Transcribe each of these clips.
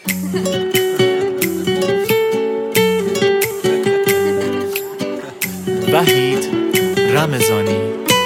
وحید رمضانی.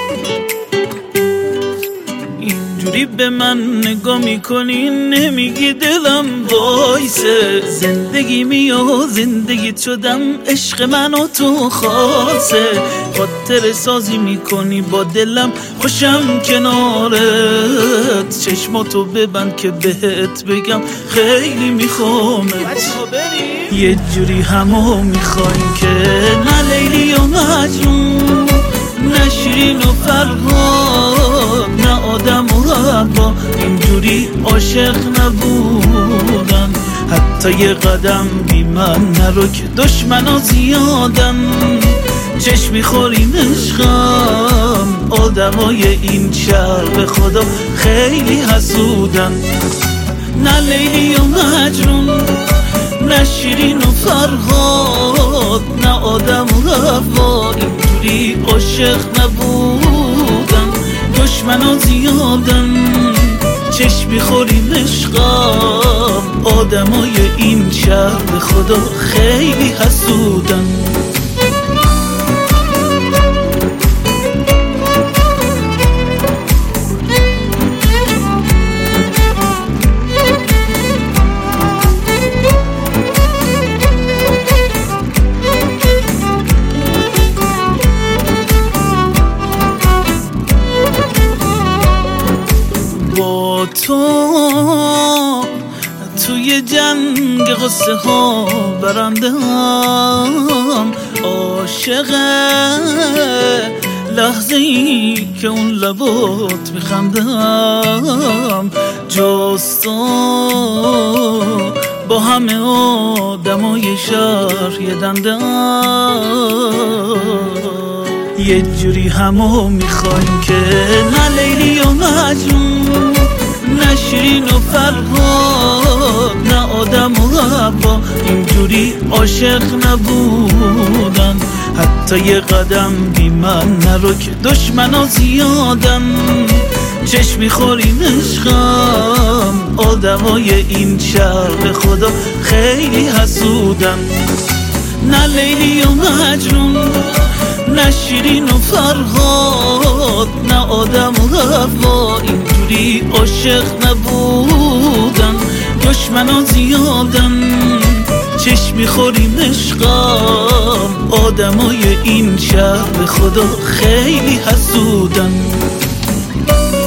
اینجوری به من نگاه میکنی نمیگی دلم وایسه، زندگی میو زندگی شدم، عشق من و تو خاصه، خاطر سازی میکنی با دلم، خوشم کنارت، چشماتو ببند که بهت بگم خیلی میخوامت، یه جوری همو میخوایم که نه لیلی و مجنون، نه شیرین و فرهاد، نه آدم و حوا، اینجوری عاشق نبودن، حتی یه قدم بی من نرو که دشمنا زیادن، چشم میخوریم عشقم، آدمای این شهر به خدا خیلی حسودن، نه لیلی و مجنون، نه شیرین و فرهاد، نه آدم و حوا، اینجوری عاشق نبودن، دشمنا زیادن، چشم میخوریم عشقم، آدمای این شهر به خدا خیلی حسودن. با تو توی جنگ غصه ها برنده هم، عاشق لحظه ای که اون لبات میخندم، جز تو با همه آدمای شهر یه دنده یه جوری همو میخوایم که نه لیلی و مجنون، نه شیرین و فرهاد، نه آدم و حوا، اینجوری عاشق نبودن، حتی یه قدم بی من نرو که دشمنا زیادن، چشم میخوریم عشقم، آدمای این شهر به خدا خیلی حسودن، نه لیلی و مجنون، نه شیرین و فرهاد، نه آدم و حوا، اینجوری عاشق نبودن، دشمنا زیادن، چشم میخوریم عشقم، آدمای این شهر به خدا خیلی حسودن.